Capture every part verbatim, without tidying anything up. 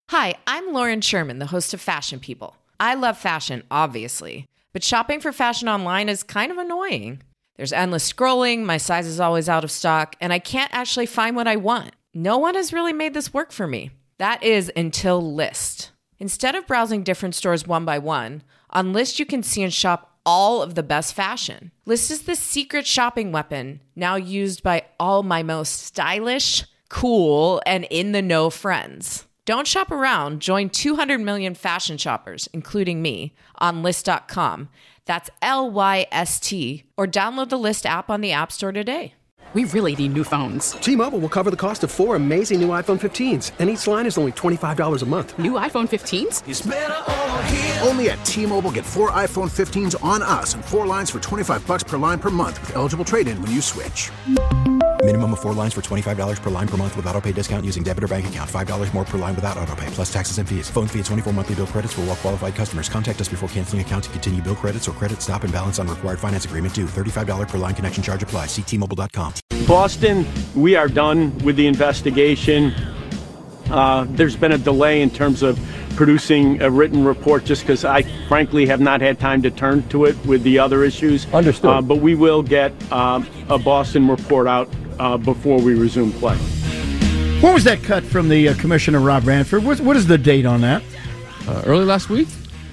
Hi, I'm Lauren Sherman, the host of Fashion People. I love fashion, obviously, but shopping for fashion online is kind of annoying. There's endless scrolling, my size is always out of stock, and I can't actually find what I want. No one has really made this work for me. That is until Lyst. Instead of browsing different stores one by one, on Lyst you can see and shop all of the best fashion. Lyst is the secret shopping weapon, now used by all my most stylish, cool, and in-the-know friends. Don't shop around. Join two hundred million fashion shoppers, including me, on Lyst dot com. That's L Y S T. Or download the Lyst app on the App Store today. We really need new phones. T-Mobile will cover the cost of four amazing new iPhone fifteens, and each line is only twenty-five dollars a month. New iPhone fifteens? It's better over here. Only at T-Mobile, get four iPhone fifteens on us and four lines for twenty-five dollars per line per month with eligible trade-in when you switch. Minimum of four lines for twenty-five dollars per line per month with autopay discount using debit or bank account. five dollars more per line without autopay, plus taxes and fees. Phone fee at twenty-four monthly bill credits for well-qualified customers. Contact us before canceling account to continue bill credits or credit stop and balance on required finance agreement due. thirty-five dollars per line connection charge applies. See T Mobile dot com. Boston, we are done with the investigation. Uh, there's been a delay in terms of producing a written report just because I frankly have not had time to turn to it with the other issues. Understood. Uh, but we will get uh, a Boston report out uh, before we resume play. What was that cut from the uh, Commissioner Rob Ranford? What, what is the date on that? Uh, early last week,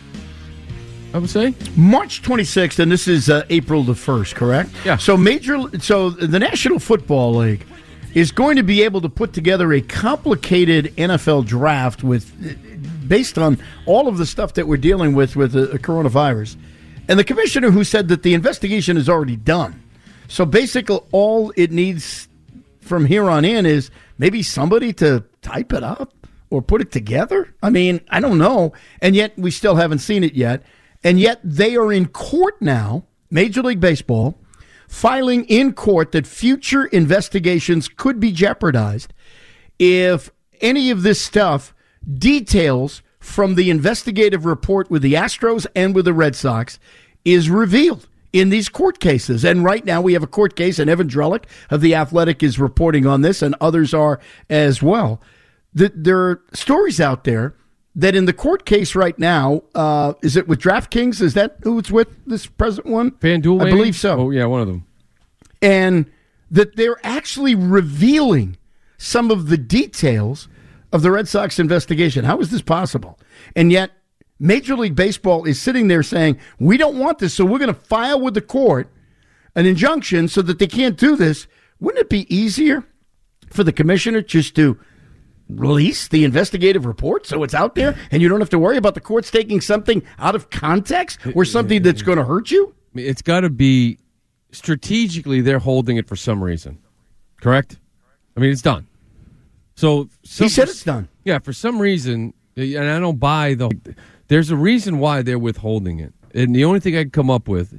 I would say. March twenty-sixth, and this is uh, April the first, correct? Yeah. So major, so the National Football League is going to be able to put together a complicated N F L draft with, based on all of the stuff that we're dealing with with the coronavirus. And the commissioner who said that the investigation is already done. So basically all it needs from here on in is maybe somebody to type it up or put it together. I mean, I don't know. And yet we still haven't seen it yet. And yet they are in court now, Major League Baseball, filing in court that future investigations could be jeopardized if any of this stuff, details from the investigative report with the Astros and with the Red Sox, is revealed in these court cases. And right now we have a court case, and Evan Drellick of The Athletic is reporting on this, and others are as well. The, there are stories out there that in the court case right now, uh, is it with DraftKings? Is that who it's with, this present one? FanDuel, I maybe? believe so. Oh, yeah, one of them. And that they're actually revealing some of the details of the Red Sox investigation. How is this possible? And yet, Major League Baseball is sitting there saying, we don't want this, so we're going to file with the court an injunction so that they can't do this. Wouldn't it be easier for the commissioner just to release the investigative report so it's out there and you don't have to worry about the courts taking something out of context or something that's going to hurt you? It's got to be strategically they're holding it for some reason, correct? I mean, it's done. So some, he said it's done. Yeah, for some reason, and I don't buy the. There's a reason why they're withholding it, and the only thing I can come up with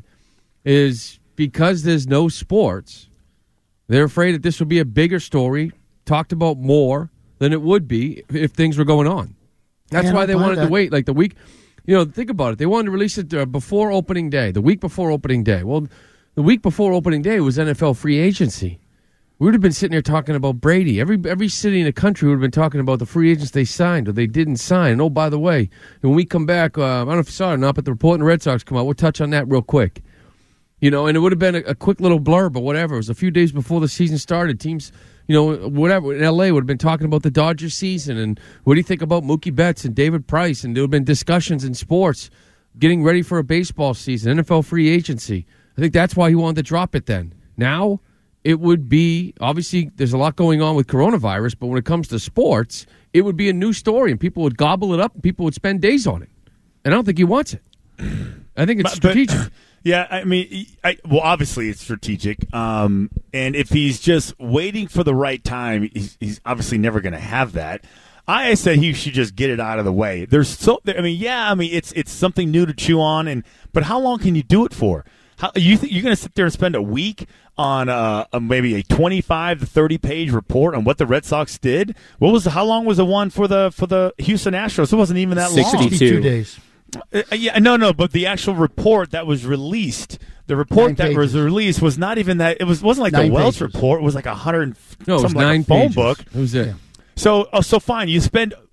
is because there's no sports. They're afraid that this will be a bigger story, talked about more than it would be if things were going on. That's Man, why they wanted that. to wait, like the week. You know, think about it. They wanted to release it uh, before opening day, the week before opening day. Well, the week before opening day was N F L free agency. We would have been sitting here talking about Brady. Every every city in the country would have been talking about the free agents they signed or they didn't sign. And oh, by the way, when we come back, uh, I don't know if you saw it or not, but the report in the Red Sox come out. We'll touch on that real quick. You know, and it would have been a, a quick little blurb or whatever. It was a few days before the season started. Teams, you know, whatever, in L A would have been talking about the Dodgers season and what do you think about Mookie Betts and David Price? And there would have been discussions in sports getting ready for a baseball season, N F L free agency. I think that's why he wanted to drop it then. Now, it would be, obviously, there's a lot going on with coronavirus, but when it comes to sports, it would be a new story, and people would gobble it up, and people would spend days on it. And I don't think he wants it. I think it's but, strategic. But, yeah, I mean, I, well, obviously it's strategic. Um, and if he's just waiting for the right time, he's, he's obviously never going to have that. I said he should just get it out of the way. There's so, I mean, yeah, I mean, it's it's something new to chew on, and but how long can you do it for? How, you th- you're going to sit there and spend a week on uh, a, maybe a twenty-five to thirty page report on what the Red Sox did? What was the, how long was the one for the for the Houston Astros? It wasn't even that long. sixty-two days. Uh, yeah, no, no, but the actual report that was released, the report Nine that pages. was released was not even that. It was wasn't like Nine the Welch pages. report. It was like a hundred. No, it was something like nine a phone pages. book. It was it. So, oh, so fine. You spend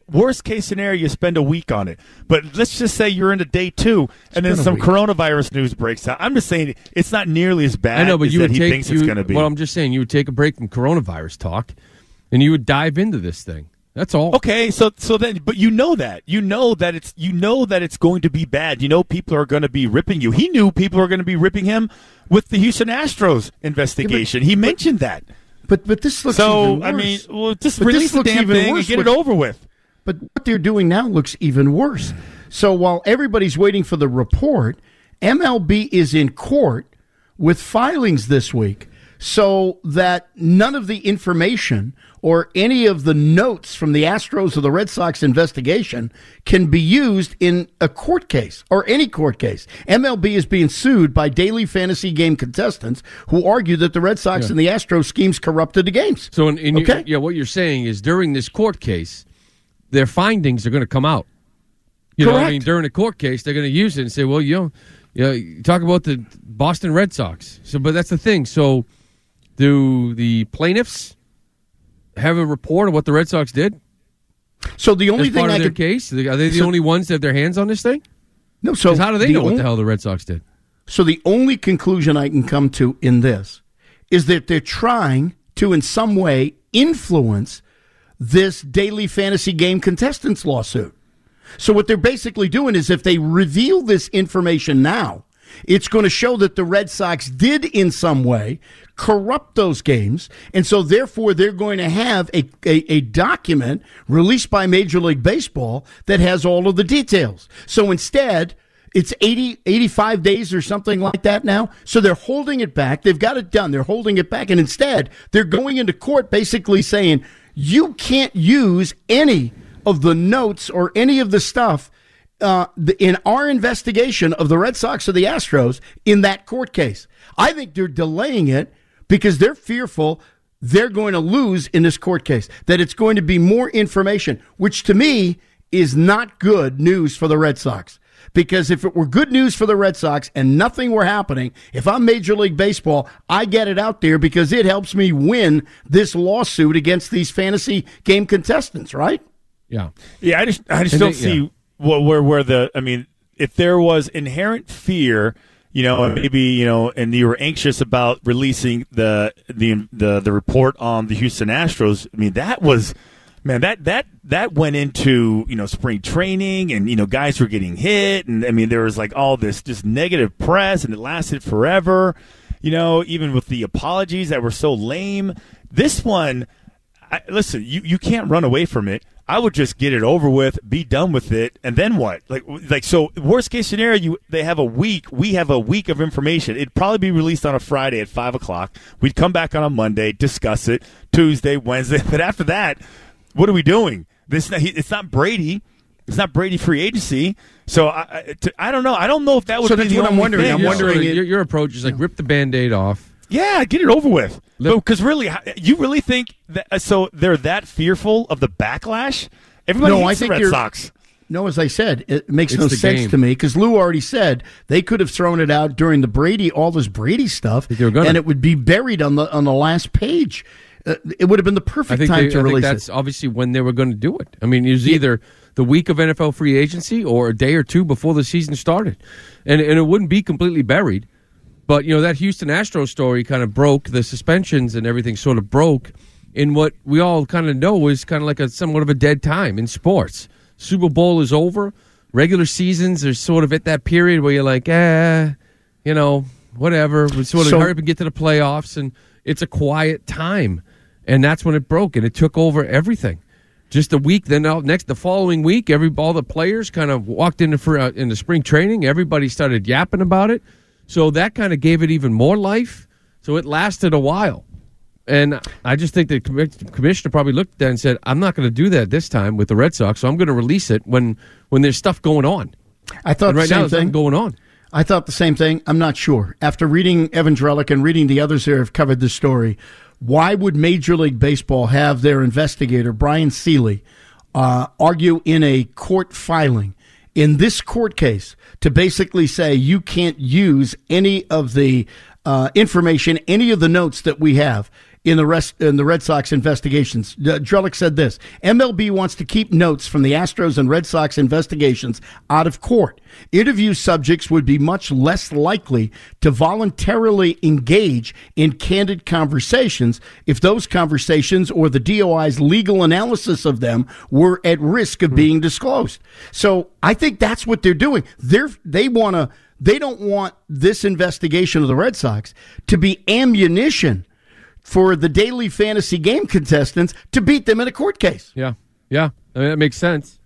worst case scenario, you spend a week on it. But let's just say you're into day two, and then been a some week. coronavirus news breaks out. I'm just saying it's not nearly as bad I know, but as you that would he take, thinks you, it's going to be. Well, I'm just saying you would take a break from coronavirus talk, and you would dive into this thing. That's all. Okay, so so then, but you know that you know that it's you know that it's going to be bad. You know people are going to be ripping you. He knew people are going to be ripping him with the Houston Astros investigation. Yeah, but, he mentioned but, that. But but this looks so even worse. I mean, well, just but release the damn thing and get with, it over with. But what they're doing now looks even worse. So while everybody's waiting for the report, M L B is in court with filings this week so that none of the information or any of the notes from the Astros or the Red Sox investigation can be used in a court case or any court case. M L B is being sued by daily fantasy game contestants who argue that the Red Sox yeah. and the Astros schemes corrupted the games. So, in, in okay? your, yeah, what you're saying is during this court case, their findings are going to come out. You Correct. know, I mean, during a court case, they're going to use it and say, well, you know, you know, you talk about the Boston Red Sox. So, but that's the thing. So, do the plaintiffs have a report of what the Red Sox did? So the only As thing part of I their could, case, are they the so, only ones that have their hands on this thing? No. So how do they the know only, what the hell the Red Sox did? So the only conclusion I can come to in this is that they're trying to, in some way, influence this daily fantasy game contestants lawsuit. So what they're basically doing is if they reveal this information now, it's going to show that the Red Sox did in some way corrupt those games. And so therefore they're going to have a, a, a document released by Major League Baseball that has all of the details. So instead, it's eighty, eighty-five days or something like that now. So they're holding it back. They've got it done. They're holding it back. And instead, they're going into court basically saying, you can't use any of the notes or any of the stuff uh, in our investigation of the Red Sox or the Astros in that court case. I think they're delaying it because they're fearful they're going to lose in this court case, that it's going to be more information, which to me is not good news for the Red Sox. Because if it were good news for the Red Sox and nothing were happening, if I'm Major League Baseball, I get it out there because it helps me win this lawsuit against these fantasy game contestants, right? Yeah. Yeah, I just I just And don't they- see yeah. what where where the I mean, if there was inherent fear, you know, and maybe, you know, and you were anxious about releasing the the the, the report on the Houston Astros, I mean, that was man, that that that went into, you know, spring training and, you know, guys were getting hit and I mean there was like all this just negative press and it lasted forever. You know, even with the apologies that were so lame. This one I, listen, you, you can't run away from it. I would just get it over with, be done with it, and then what? Like, like so. Worst case scenario, you they have a week. We have a week of information. It'd probably be released on a Friday at five o'clock. We'd come back on a Monday, discuss it Tuesday, Wednesday. But after that, what are we doing? This it's not Brady. It's not Brady free agency. So I, I, to, I don't know. I don't know if that would So be that's the what I'm only wondering. thing. I'm Yeah, wondering so it- your, your approach is like rip the Band-Aid off. Yeah, get it over with. Let- Because really, you really think that? So they're that fearful of the backlash? Everybody No, hates I think the Red you're- Sox. No, as I said, it makes It's no the sense game. to me because Lou already said they could have thrown it out during the Brady, all this Brady stuff, They were gonna. and it would be buried on the on the last page. Uh, it would have been the I perfect think, time they, to I think release that's it. obviously when they were going to do it. I mean, it was either the week of N F L free agency or a day or two before the season started. And, and it wouldn't be completely buried. But, you know, that Houston Astros story kind of broke. The suspensions and everything sort of broke in what we all kind of know is kind of like a somewhat of a dead time in sports. Super Bowl is over. Regular seasons are sort of at that period where you're like, eh, you know, whatever. We sort of So- hurry up and get to the playoffs, and it's a quiet time. And that's when it broke, and it took over everything. Just a week, then out next the following week, every all the players kind of walked into for uh, into spring training. Everybody started yapping about it, so that kind of gave it even more life. So it lasted a while, and I just think the commi- commissioner probably looked at that and said, "I'm not going to do that this time with the Red Sox. So I'm going to release it when when there's stuff going on." I thought And the right now, same there's nothing thing. going on. I thought the same thing. I'm not sure. After reading Evan Drellick and reading the others there have covered this story, why would Major League Baseball have their investigator, Brian Seeley, uh, argue in a court filing in this court case to basically say you can't use any of the uh, information, any of the notes that we have in the rest in the Red Sox investigations. Uh, Drellick said this: M L B wants to keep notes from the Astros and Red Sox investigations out of court. Interview subjects would be much less likely to voluntarily engage in candid conversations if those conversations or the D O I's legal analysis of them were at risk of being disclosed. So I think that's what they're doing. They're they want to. They don't want this investigation of the Red Sox to be ammunition for the daily fantasy game contestants to beat them in a court case. Yeah, yeah, I mean, that makes sense.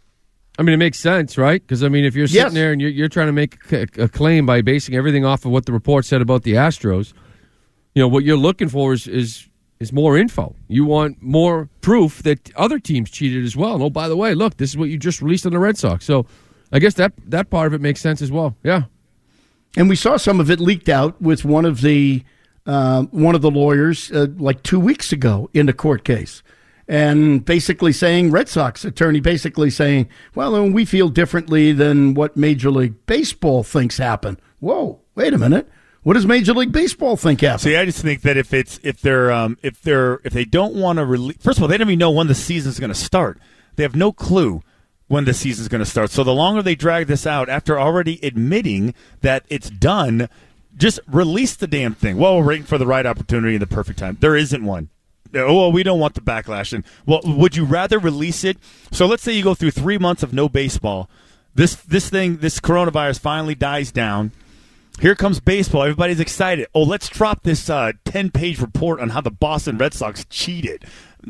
I mean, it makes sense, right? Because, I mean, if you're sitting yes. there and you're, you're trying to make a, a claim by basing everything off of what the report said about the Astros, you know, what you're looking for is is, is more info. You want more proof that other teams cheated as well. And, oh, by the way, look, this is what you just released on the Red Sox. So I guess that, that part of it makes sense as well. Yeah. And we saw some of it leaked out with one of the uh, one of the lawyers uh, like two weeks ago in the court case. And basically saying, Red Sox attorney basically saying, well, we feel differently than what Major League Baseball thinks happened. Whoa, wait a minute. What does Major League Baseball think happened? See, I just think that if it's if they're um, if they're if they don't want to release, first of all, they don't even know when the season's going to start. They have no clue when the season's going to start. So the longer they drag this out, after already admitting that it's done, just release the damn thing. Well, we're waiting for the right opportunity and the perfect time. There isn't one. Oh, well, we don't want the backlash. And well, would you rather release it? So let's say you go through three months of no baseball. This this thing, this coronavirus finally dies down. Here comes baseball. Everybody's excited. Oh, let's drop this uh, ten-page report on how the Boston Red Sox cheated.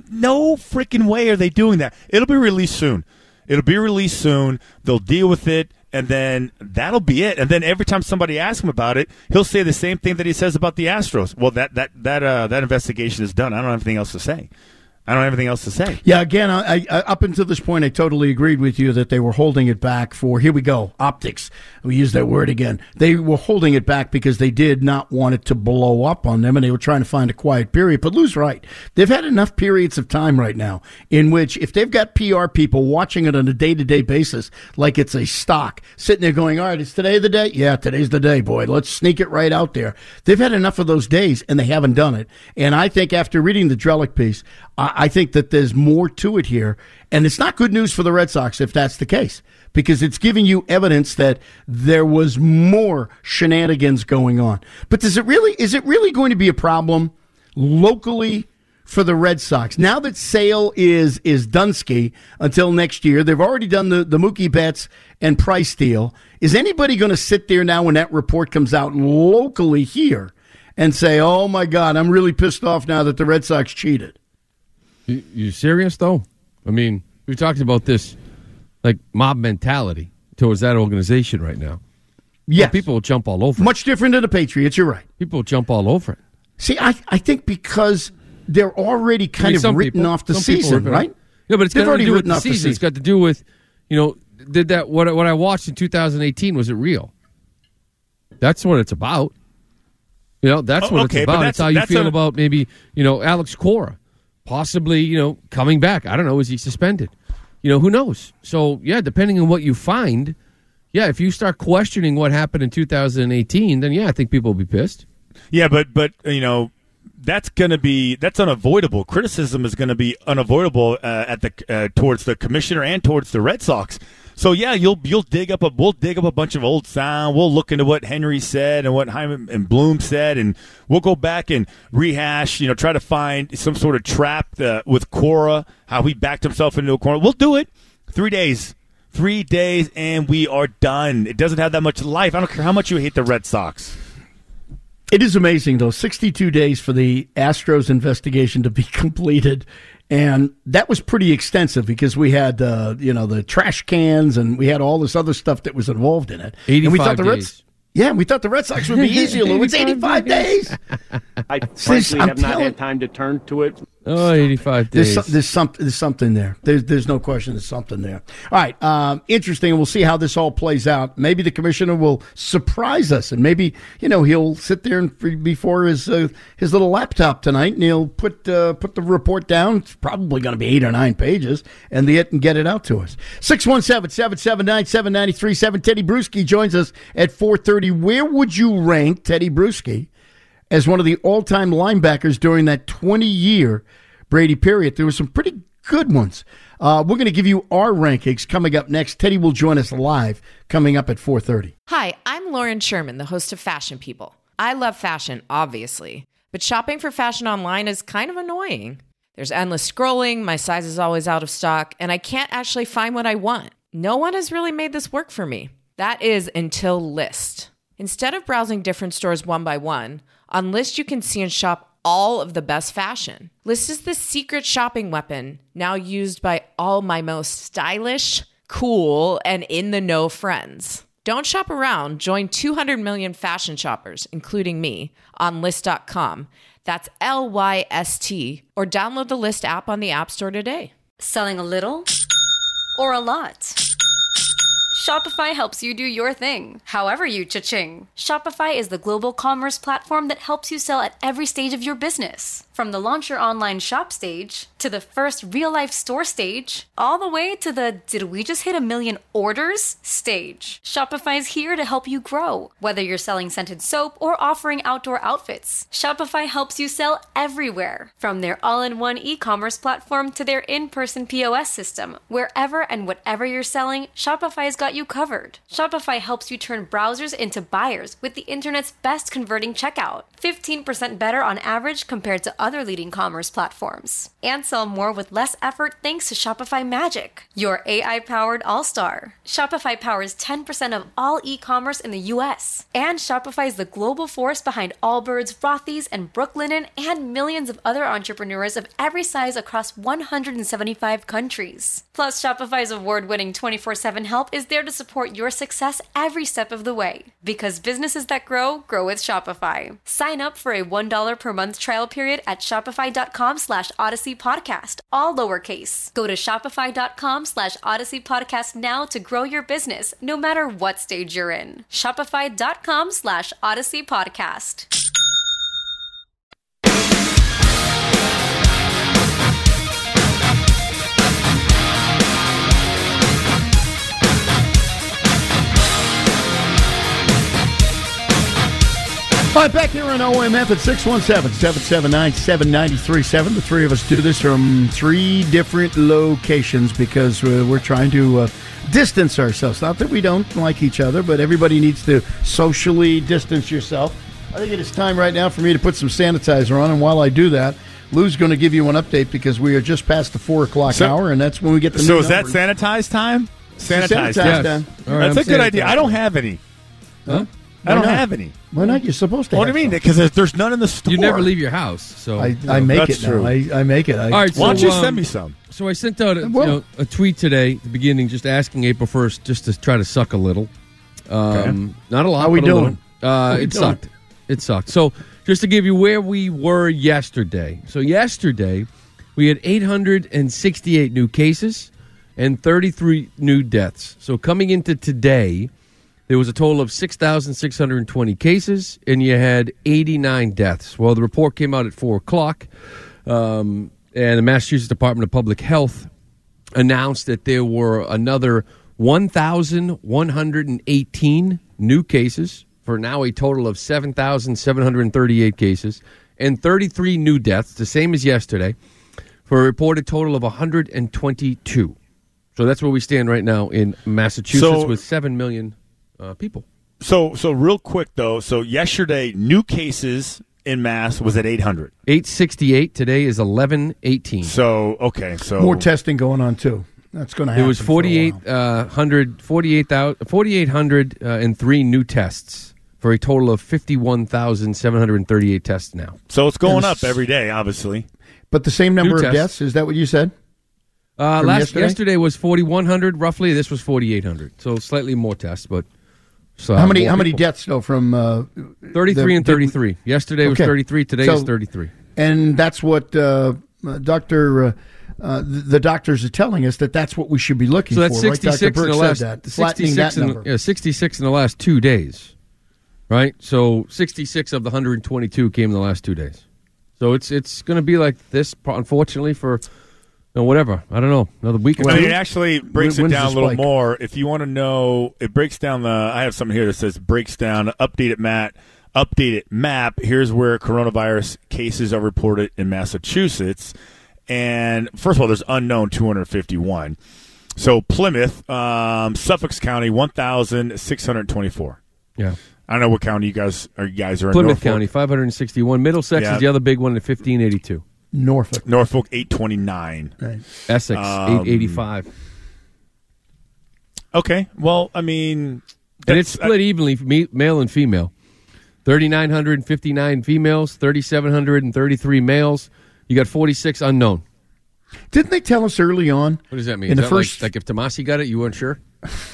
No freaking way are they doing that. It'll be released soon. It'll be released soon. They'll deal with it, and then that'll be it. And then every time somebody asks him about it, he'll say the same thing that he says about the Astros. Well, that that that uh, that investigation is done. I don't have anything else to say. I don't have anything else to say. Yeah, again, I, I, up until this point, I totally agreed with you that they were holding it back for, here we go, optics. We use that word again. They were holding it back because they did not want it to blow up on them, and they were trying to find a quiet period. But Lou's right. They've had enough periods of time right now in which if they've got P R people watching it on a day-to-day basis like it's a stock, sitting there going, all right, is today the day? Yeah, today's the day, boy. Let's sneak it right out there. They've had enough of those days, and they haven't done it. And I think after reading the Drellick piece, I, I think that there's more to it here. And it's not good news for the Red Sox if that's the case, because it's giving you evidence that there was more shenanigans going on. But does it really, is it really going to be a problem locally for the Red Sox? Now that Sale is is Dunsky until next year, they've already done the, the Mookie Betts and Price deal. Is anybody going to sit there now when that report comes out locally here and say, oh, my God, I'm really pissed off now that the Red Sox cheated? You, you serious, though? I mean, we talked about this, like, mob mentality towards that organization right now. Yes. Well, people will jump all over it. Much different than the Patriots, you're right. People will jump all over it. See, I I think because they're already kind I mean, of written people, off the some season, right? Yeah, but it's They've got to do with written the off the season. season. It's got to do with, you know, did that what what I watched in two thousand eighteen, was it real? That's what it's about. You know, that's Oh, what okay, it's but about. that's- It's how you that's feel a- about maybe, you know, Alex Cora possibly, you know, coming back. I don't know. Is he suspended? You know, who knows? So, yeah, depending on what you find, yeah, if you start questioning what happened in two thousand eighteen, then, yeah, I think people will be pissed. Yeah, but but you know, that's going to be that's unavoidable. Criticism is going to be unavoidable uh, at the uh, towards the commissioner and towards the Red Sox. So yeah, you'll you'll dig up a we'll dig up a bunch of old sound. We'll look into what Henry said and what Hyman and Bloom said, and we'll go back and rehash. You know, try to find some sort of trap uh, with Cora, how he backed himself into a corner. We'll do it. Three days, three days, and we are done. It doesn't have that much life. I don't care how much you hate the Red Sox. It is amazing, though, sixty-two days for the Astros investigation to be completed. And that was pretty extensive because we had, uh, you know, the trash cans and we had all this other stuff that was involved in it. eighty-five and we thought the Red, days. Yeah, we thought the Red Sox would be easier, Lou. It's eighty-five days. I frankly I'm have not telling- had time to turn to it. Oh, eighty-five There's, days. some, there's, some, there's something there. There's, there's no question there's something there. All right, um, interesting. We'll see how this all plays out. Maybe the commissioner will surprise us, and maybe, you know, he'll sit there and, before his uh, his little laptop tonight, and he'll put uh, put the report down. It's probably going to be eight or nine pages, and the, and get it out to us. six one seven, seven seven nine, seven nine three seven. Teddy Bruschi joins us at four thirty. Where would you rank Teddy Bruschi as one of the all-time linebackers during that twenty-year Brady period. There were some pretty good ones. Uh, we're going to give you our rankings coming up next. Teddy will join us live coming up at four thirty. Hi, I'm Lauren Sherman, the host of Fashion People. I love fashion, obviously, but shopping for fashion online is kind of annoying. There's endless scrolling, my size is always out of stock, and I can't actually find what I want. No one has really made this work for me. That is until Lyst. Instead of browsing different stores one by one, on Lyst you can see and shop all of the best fashion. Lyst is the secret shopping weapon now used by all my most stylish, cool, and in-the-know friends. Don't shop around. Join two hundred million fashion shoppers, including me, on Lyst dot com. That's L Y S T, or download the Lyst app on the App Store today. Selling a little or a lot? Shopify helps you do your thing, however you cha-ching. Shopify is the global commerce platform that helps you sell at every stage of your business. From the launch your online shop stage, to the first real-life store stage, all the way to the did we just hit a million orders stage. Shopify's here to help you grow. Whether you're selling scented soap or offering outdoor outfits, Shopify helps you sell everywhere. From their all-in-one e-commerce platform to their in-person P O S system, wherever and whatever you're selling, Shopify's got you covered. Shopify helps you turn browsers into buyers with the internet's best converting checkout. fifteen percent better on average compared to other leading commerce platforms. And sell more with less effort thanks to Shopify Magic, your A I-powered all-star. Shopify powers ten percent of all e-commerce in the U S. And Shopify is the global force behind Allbirds, Rothy's, and Brooklinen, and millions of other entrepreneurs of every size across one hundred seventy-five countries. Plus, Shopify's award-winning twenty-four seven help is there to support your success every step of the way. Because businesses that grow, grow with Shopify. Sign up for a one dollar per month trial period at shopify.com slash Odyssey Podcast, all lowercase. Go to shopify.com slash Odyssey Podcast now to grow your business, no matter what stage you're in. Shopify.com slash Odyssey Podcast. All right, back here on O M F at six one seven, seven seven nine, seven nine three seven. The three of us do this from three different locations because uh, we're trying to uh, distance ourselves. Not that we don't like each other, but everybody needs to socially distance yourself. I think it is time right now for me to put some sanitizer on, and while I do that, Lou's going to give you an update because we are just past the four o'clock so, hour, and that's when we get the So new is numbers. that sanitize time? Sanitize, sanitize yes. time. All right, that's I'm a good idea. sanitizing. I don't have any. Huh? I Why don't not? have any. Why not? You're supposed to What do have you mean? some. Because there's, there's none in the store. You never leave your house, so I, you know. I make That's it true. now. I, I make it. I, All right, Why don't so, you um, send me some? So I sent out a, you Well- know, a tweet today at the beginning, just asking April first, just to try to suck a little. Um, Not a lot. How we but a doing? little. Uh, How we it doing? sucked. It sucked. So just to give you where we were yesterday. So yesterday we had eight hundred sixty-eight new cases and thirty-three new deaths. So coming into today, there was a total of six thousand six hundred twenty cases, and you had eighty-nine deaths. Well, the report came out at four o'clock, um, and the Massachusetts Department of Public Health announced that there were another one thousand one hundred eighteen new cases, for now a total of seven thousand seven hundred thirty-eight cases, and thirty-three new deaths, the same as yesterday, for a reported total of one hundred twenty-two. So that's where we stand right now in Massachusetts So- with seven million uh, people. So, so real quick though. So yesterday, new cases in Mass was at eight hundred. eight sixty-eight. Today is eleven eighteen. So okay, so more testing going on too. That's going to happen. It was for a forty-eight while. hundred, forty-eight thousand, forty-eight hundred uh, and three new tests for a total of fifty-one thousand seven hundred thirty-eight tests now. So it's going And up s- every day, obviously. But the same number New of tests. deaths. Is that what you said? Uh, From last yesterday? yesterday? was forty-one hundred roughly. This was forty-eight hundred. So slightly more tests, but so How many? more How many people. deaths though? From uh, thirty-three the- and thirty-three. Yesterday was Okay. thirty-three. Today So- is thirty-three. And that's what uh, uh, Doctor Uh, uh, the, the doctors are telling us, that that's what we should be looking So that's for. Right? Doctor sixty-six in Burke the last said that. Flattening sixty-six that in, number. yeah, sixty-six in the last two days, right? So sixty-six of the one hundred twenty-two came in the last two days. So it's it's going to be like this, unfortunately, for you know, whatever. I don't know, another week or I two. mean, it actually breaks When- it when's down the a little spike? more. If you want to know, it breaks down the. I have something here that says breaks down. Update it, Matt. updated map, here's where coronavirus cases are reported in Massachusetts. And first of all, there's unknown two hundred fifty-one. So Plymouth, um, Suffolk County, one thousand six hundred twenty-four. Yeah. I don't know what county you guys are. You guys are in. Plymouth Norfolk. County, five hundred sixty-one. Middlesex Yeah. is the other big one at fifteen eighty-two. Norfolk. Norfolk, eight twenty-nine. Right. Essex, Um, eight eighty-five. Okay. Well, I mean. And it's that's- split evenly, me- male and female. three thousand nine hundred fifty-nine females, three thousand seven hundred thirty-three males. You got forty-six unknown. Didn't they tell us early on? What does that mean? In Is the that first, like, like if Tomasi got it, you weren't sure?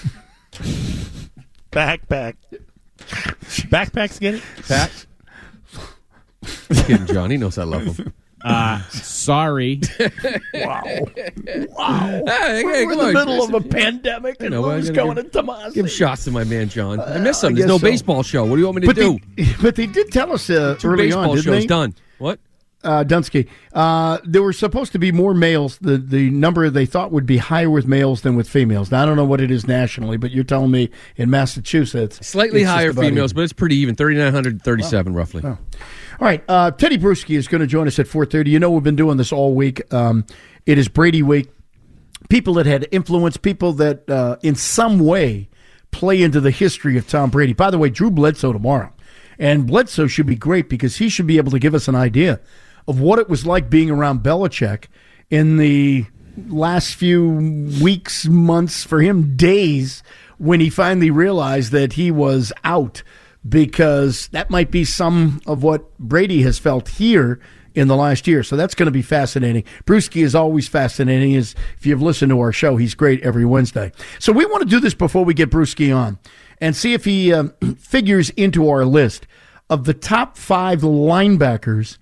Backpack. Backpacks get it? Pat? Just kidding, John. He knows I love him. Uh, sorry. wow, wow. Hey, hey, We're in come the on. middle of a pandemic, and know, I who's gotta going give- to Tomasi. Give shots to my man John. I miss him. I There's no guess so. baseball show. What do you want me to But do? they, but they did tell us uh, Two early baseball on, didn't shows they? done. What? Uh, Dunsky. Uh, there were supposed to be more males. The the number they thought would be higher with males than with females. Now, I don't know what it is nationally, but you're telling me in Massachusetts. Slightly it's just higher about females, even. but it's pretty even. three thousand nine hundred thirty-seven, roughly. Oh. All right. Uh, Teddy Bruschi is going to join us at four thirty. You know we've been doing this all week. Um, it is Brady Week. People that had influence, people that uh, in some way play into the history of Tom Brady. By the way, Drew Bledsoe tomorrow. And Bledsoe should be great because he should be able to give us an idea of what it was like being around Belichick in the last few weeks, months, for him, days, when he finally realized that he was out, because that might be some of what Brady has felt here in the last year. So that's going to be fascinating. Bruschi is always fascinating. Is if you've listened to our show, he's great every Wednesday. So we want to do this before we get Bruschi on and see if he um, figures into our list of the top five linebackers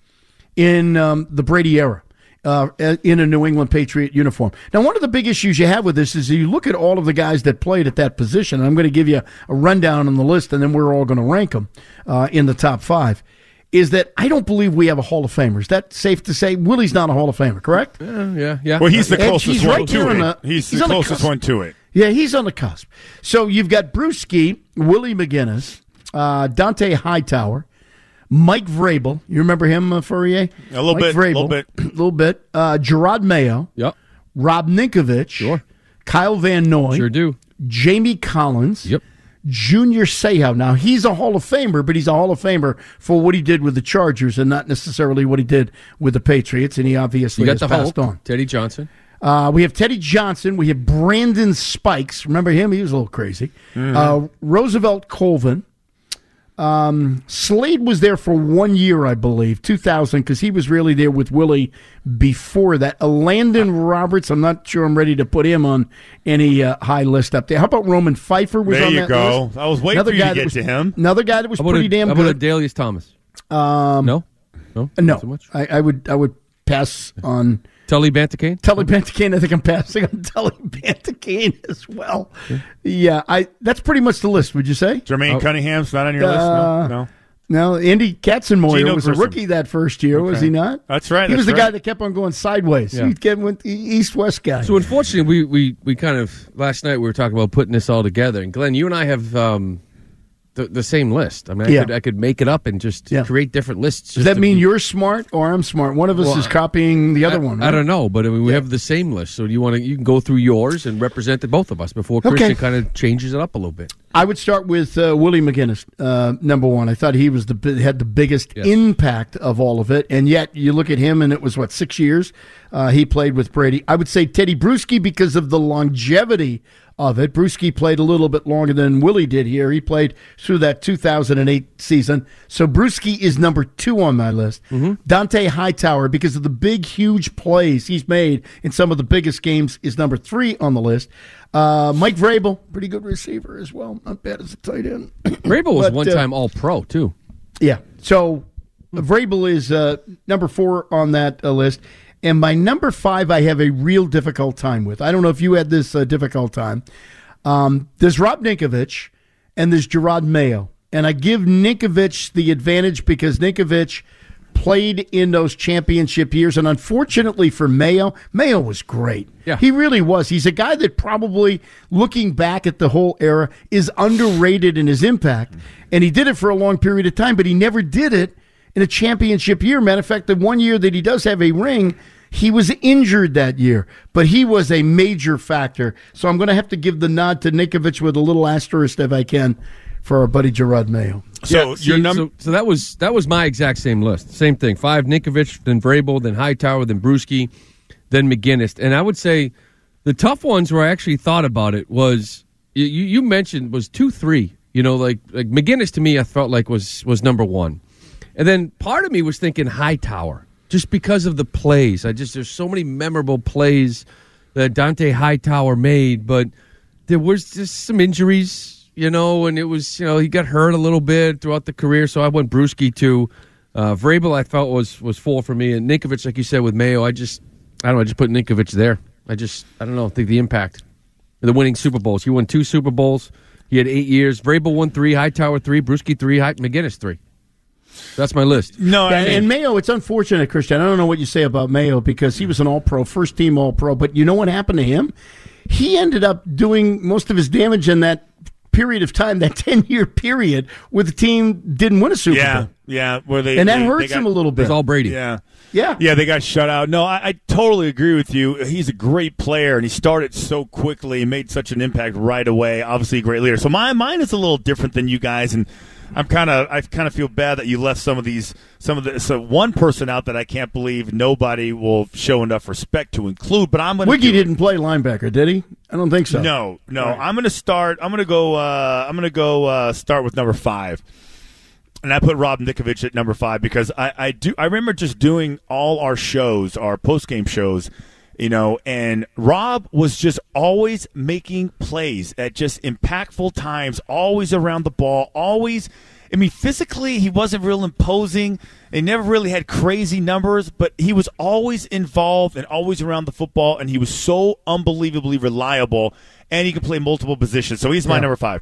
in um, the Brady era, uh, in a New England Patriot uniform. Now, one of the big issues you have with this is you look at all of the guys that played at that position, and I'm going to give you a rundown on the list, and then we're all going to rank them uh, in the top five, is that I don't believe we have a Hall of Famer. Is that safe to say? Willie's not a Hall of Famer, correct? Yeah, yeah, yeah. Well, he's the And closest he's one right to there it. on the- he's, he's the on the closest cusp. one to it. Yeah, he's on the cusp. So you've got Bruschi, Willie McGinnis, uh, Dante Hightower, Mike Vrabel. You remember him, uh, Fourier? A little Mike bit, Vrabel, little bit. a little bit. Uh, Gerard Mayo. Yep. Rob Ninkovich. Sure. Kyle Van Noy. Sure do. Jamie Collins. Yep. Junior Seau. Now, he's a Hall of Famer, but he's a Hall of Famer for what he did with the Chargers and not necessarily what he did with the Patriots, and he obviously You got has the passed Hulk, on. Teddy Johnson. Uh, we have Teddy Johnson. We have Brandon Spikes. Remember him? He was a little crazy. Mm-hmm. Uh, Roosevelt Colvin. Um, Slade was there for one year, I believe, two thousand, because he was really there with Willie before that. Uh, Landon Roberts, I'm not sure I'm ready to put him on any uh, high list up there. How about Roman Pfeiffer was There on you that go. list? I was waiting Another for you guy to that get was- to him. Another guy that was How about pretty a, damn how about a good. Dalius Thomas? Um, No? No? no, Not so much? I, I would I would pass on Tully Bantacane? Tully Bantacane. I think I'm passing on Tully Bantacane as well. Yeah, I that's pretty much the list. Would you say? Jermaine Oh. Cunningham's not on your list? Uh, No. no. No, Andy Katzenmoyer Geno was a Grissom. rookie that first year, was Okay. he not? That's right, He was the that's guy right. that kept on going sideways. Yeah. He kept went east-west guy. So unfortunately, we, we, we kind of, last night we were talking about putting this all together. And Glenn, you and I have um, the, the same list. I mean, I, Yeah. could, I could make it up and just Yeah. create different lists. Does just that to mean be- you're smart or I'm smart? One of us Well, is copying the other I, one. I right? don't know, but I mean, we have the same list. So do you want to? You can go through yours and represent the both of us before Okay. Christian kind of changes it up a little bit. I would start with uh, Willie McGinnis, uh, number one. I thought he was the bi- had the biggest Yes. impact of all of it, and yet you look at him, and it was what six years uh, he played with Brady. I would say Teddy Bruschi because of the longevity of it. Bruschi played a little bit longer than Willie did here. He played through that two thousand eight season. So Bruschi is number two on my list. Mm-hmm. Dante Hightower, because of the big, huge plays he's made in some of the biggest games, is number three on the list. Uh, Mike Vrabel, pretty good receiver as well. Not bad as a tight end. Vrabel was But, one uh, time All Pro too. Yeah. So Vrabel is uh, number four on that uh, list. And my number five, I have a real difficult time with. I don't know if you had this uh, difficult time. Um, there's Rob Ninkovich and there's Gerard Mayo. And I give Ninkovich the advantage because Ninkovich played in those championship years. And unfortunately for Mayo, Mayo was great. Yeah. He really was. He's a guy that probably, looking back at the whole era, is underrated in his impact. And he did it for a long period of time, but he never did it in a championship year. Matter of fact, the one year that he does have a ring, he was injured that year, but he was a major factor. So I'm going to have to give the nod to Ninkovich with a little asterisk if I can for our buddy Gerard Mayo. So, yeah, see, your number. So, so that was that was my exact same list. Same thing. Five Ninkovich, then Vrabel, then Hightower, then Bruschi, then McGinnis. And I would say the tough ones where I actually thought about it was you, you mentioned was two three. You know, like like McGinnis to me, I felt like was was number one, and then part of me was thinking Hightower just because of the plays. I just there's so many memorable plays that Dante Hightower made, but there was just some injuries. You know, and it was, you know, he got hurt a little bit throughout the career, so I went Bruschi too. Uh, Vrabel, I felt, was was four for me. And Ninkovich, like you said, with Mayo, I just, I don't know, I just put Ninkovich there. I just, I don't know, think the impact. The winning Super Bowls. He won two Super Bowls. He had eight years. Vrabel won three, Hightower three, Bruschi three, High, McGinnis three. That's my list. No, and, and Mayo, it's unfortunate, Christian. I don't know what you say about Mayo because he was an all-pro, first-team all-pro. But you know what happened to him? He ended up doing most of his damage in that period of time, that ten-year period, where the team didn't win a Super yeah, Bowl. Yeah, where they and that they, hurts they got, him a little bit. It's all Brady. Yeah. Yeah. Yeah, they got shut out. No, I, I totally agree with you. He's a great player, and he started so quickly and made such an impact right away. Obviously, a great leader. So my mine is a little different than you guys, and I'm kind of I kind of feel bad that you left some of these some of the so one person out that I can't believe nobody will show enough respect to include. But I'm going to Wiggy didn't play linebacker, did he? I don't think so. No, no. Right. I'm going to start. I'm going to go. Uh, I'm going to go uh, start with number five. And I put Rob Ninkovich at number five because I, I do. I remember just doing all our shows, our post-game shows, you know, and Rob was just always making plays at just impactful times, always around the ball, always. I mean, physically, he wasn't real imposing. He never really had crazy numbers, but he was always involved and always around the football, and he was so unbelievably reliable, and he could play multiple positions. So he's my yeah. number five.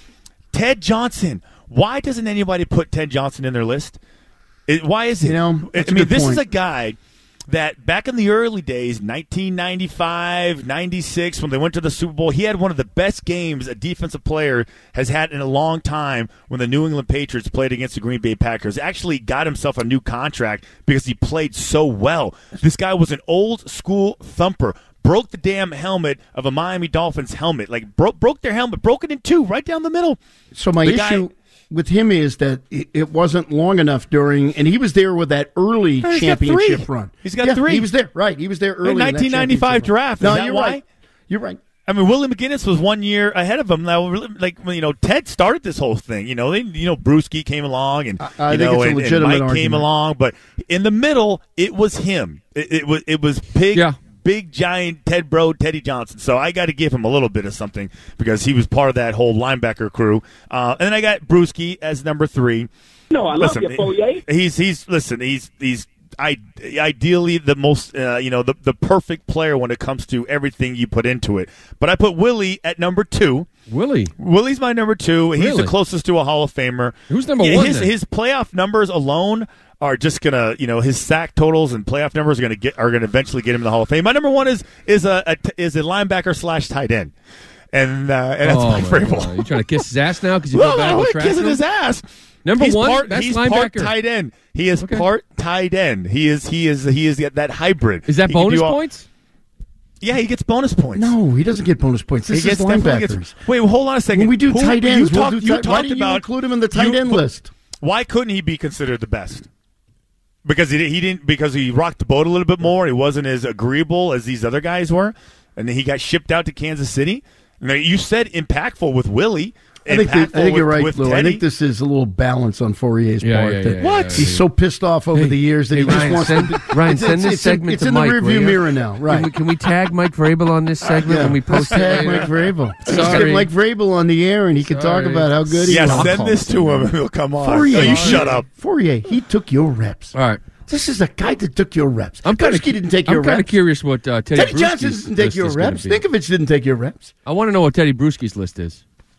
Ted Johnson. Why doesn't anybody put Ted Johnson in their list? It, why is it? You know, I mean, this point. is a guy that back in the early days, nineteen ninety-five, ninety-six, when they went to the Super Bowl, he had one of the best games a defensive player has had in a long time when the New England Patriots played against the Green Bay Packers. Actually got himself a new contract because he played so well. This guy was an old-school thumper. Broke the damn helmet of a Miami Dolphins helmet. Like, broke broke their helmet, broke it in two, right down the middle. So my the issue guy, with him is that it wasn't long enough during, and he was there with that early he's championship run. He's got yeah, three. He was there, right. He was there early in nineteen ninety-five draft. Is no, that you're why? right. You're right. I mean, Willie McGinnis was one year ahead of him. Now, like, you know, Ted started this whole thing. You know, they, you know, Bruschi came along, and I, I you think know, it's a and, legitimate and Mike argument. came along, but in the middle, it was him. It, it was it was big. Yeah. Big, giant Ted Bro, Teddy Johnson. So I got to give him a little bit of something because he was part of that whole linebacker crew. Uh, and then I got Bruschi as number three. No, I listen, love you, Fourier. He's he's listen. He's he's I, ideally the most uh, you know the the perfect player when it comes to everything you put into it. But I put Willie at number two. Willie, Willie's my number two. He's really? the closest to a Hall of Famer. Who's number yeah, one? His then? his playoff numbers alone are just gonna, you know, his sack totals and playoff numbers are gonna get are gonna eventually get him in the Hall of Fame. My number one is is a, a is a linebacker slash tight end, and uh, and that's oh, my favorite. You trying to kiss his ass now because you well, feel bad no, about kissing his ass. Number he's one, part, best he's linebacker. part tight end. He is okay. part tight end. He is he is he is that hybrid. Is that he bonus all, points? Yeah, he gets bonus points. No, he doesn't get bonus points. This he is gets, linebackers. Gets, wait, well, hold on a second. When we do Who, tight ends, you we'll talk, do you tight, talked why didn't about, you include him in the tight you, end list? Why couldn't he be considered the best? Because he, he didn't. Because he rocked the boat a little bit more. He wasn't as agreeable as these other guys were, and then he got shipped out to Kansas City. Now, you said impactful with Willie. I think, the, I think with, you're right, Lou. Teddy. I think this is a little balance on Fourier's yeah, part. Yeah, that yeah, what? Yeah, He's yeah. so pissed off over hey, the years that hey, he just Ryan, wants send, to. Ryan, it's, send it's, this it's segment in, it's to in Mike. the rearview you? mirror now, right? Can we, can we tag Mike Vrabel on this segment yeah. when we post Let's it? tag later? Mike Vrabel. Let's Sorry. get Mike Vrabel on the air, and he can Sorry. talk about how good he yeah, is. Yeah, send this to him, and he'll come on. Fourier, oh, you shut up. Fourier, he took your reps. All right. This is a guy that took your reps. I'm kind of didn't take I'm your kind reps. of curious what uh, Teddy, Teddy Bruschi's Johnson didn't take list your is gonna reps. be. Ninkovich didn't take your reps. I want to know what Teddy Bruschi's list is.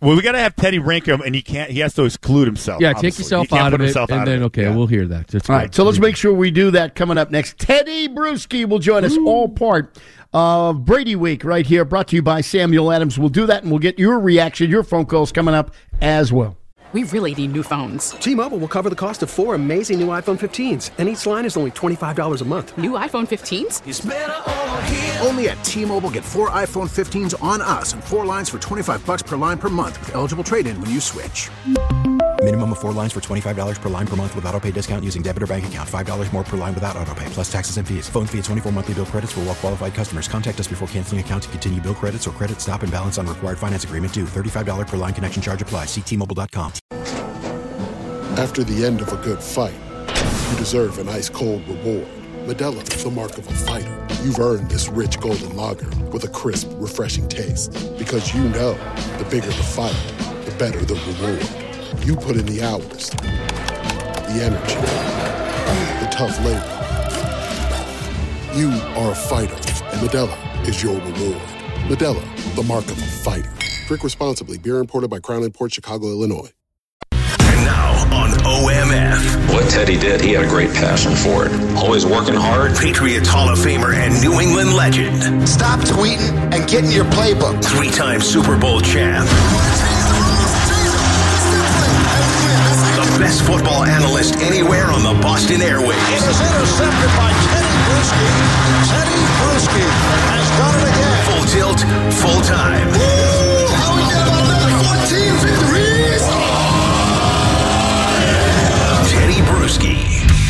Well, we got to have Teddy rank him, and he can't. He has to exclude himself. Yeah, obviously. take yourself He can't out put of it, himself and out of then it. okay, Yeah. we'll hear that. That's All good. right, so let's make sure we do that coming up next. Teddy Bruschi will join us, all part of Brady Week right here, brought to you by Samuel Adams. We'll do that, and we'll get your reaction, your phone calls coming up as well. We really need new phones. T-Mobile will cover the cost of four amazing new iPhone fifteens, and each line is only twenty-five dollars a month. New iPhone fifteens? It's better over here. Only at T-Mobile, get four iPhone fifteens on us and four lines for twenty-five bucks per line per month with eligible trade-in when you switch. Minimum of four lines for twenty-five dollars per line per month with autopay discount using debit or bank account. five dollars more per line without autopay, plus taxes and fees. Phone fee at twenty-four monthly bill credits for well-qualified customers. Contact us before canceling account to continue bill credits or credit stop and balance on required finance agreement due. thirty-five dollars per line connection charge applies. See T Mobile dot com. After the end of a good fight, you deserve an ice-cold reward. Modelo is the mark of a fighter. You've earned this rich golden lager with a crisp, refreshing taste. Because you know, the bigger the fight, the better the reward. You put in the hours, the energy, the tough labor. You are a fighter, and Modelo is your reward. Modelo, the mark of a fighter. Drink responsibly. Beer imported by Crown Imports, Chicago, Illinois. Now on O M F. What Teddy did, he had a great passion for it. Always working hard. Patriots Hall of Famer and New England legend. Stop tweeting and get in your playbook. Three-time Super Bowl champ. The best football analyst anywhere on the Boston airwaves. It is intercepted by Teddy Bruschi. Teddy Bruschi has done it again. Full tilt, full time. Woo! How we get another fourteen victories? Teddy Bruschi.